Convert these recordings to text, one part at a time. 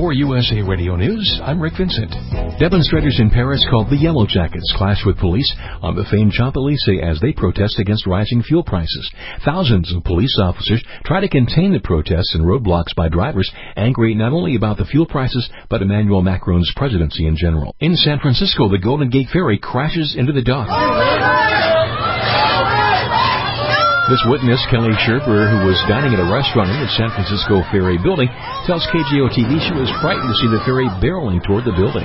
For USA Radio News, I'm Rick Vincent. Demonstrators in Paris called the Yellow Jackets clashed with police on the famed Champs-Élysées as they protest against rising fuel prices. Thousands of police officers try to contain the protests and roadblocks by drivers, angry not only about the fuel prices, but Emmanuel Macron's presidency in general. In San Francisco, the Golden Gate Ferry crashes into the dock. This witness, Kelly Sherber, who was dining at a restaurant in the San Francisco Ferry building, tells KGO-TV she was frightened to see the ferry barreling toward the building.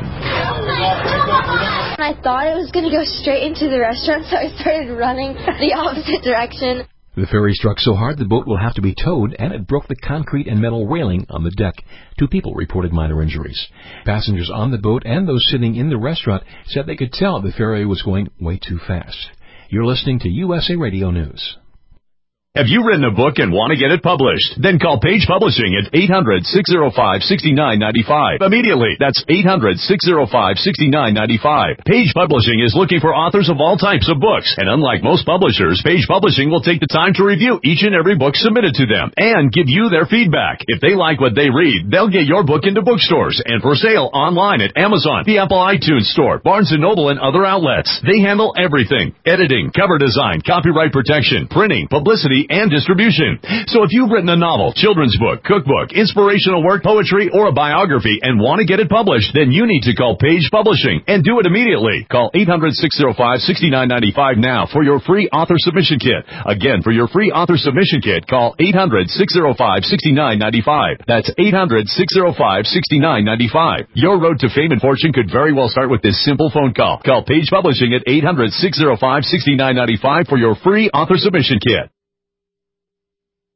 I thought it was going to go straight into the restaurant, so I started running the opposite direction. The ferry struck so hard the boat will have to be towed, and it broke the concrete and metal railing on the deck. 2 people reported minor injuries. Passengers on the boat and those sitting in the restaurant said they could tell the ferry was going way too fast. You're listening to USA Radio News. Have you written a book and want to get it published? Then call Page Publishing at 800-605-6995. Immediately. That's 800-605-6995. Page Publishing is looking for authors of all types of books. And unlike most publishers, Page Publishing will take the time to review each and every book submitted to them and give you their feedback. If they like what they read, they'll get your book into bookstores and for sale online at Amazon, the Apple iTunes Store, Barnes & Noble, and other outlets. They handle everything: editing, cover design, copyright protection, printing, publicity, and distribution. So if you've written a novel, children's book, cookbook, inspirational work, poetry, or a biography and want to get it published, then you need to call Page Publishing and do it immediately. Call 800-605-6995 now for your free author submission kit. Again, for your free author submission kit, call 800-605-6995. That's 800-605-6995. Your road to fame and fortune could very well start with this simple phone call. Call Page Publishing at 800-605-6995 for your free author submission kit.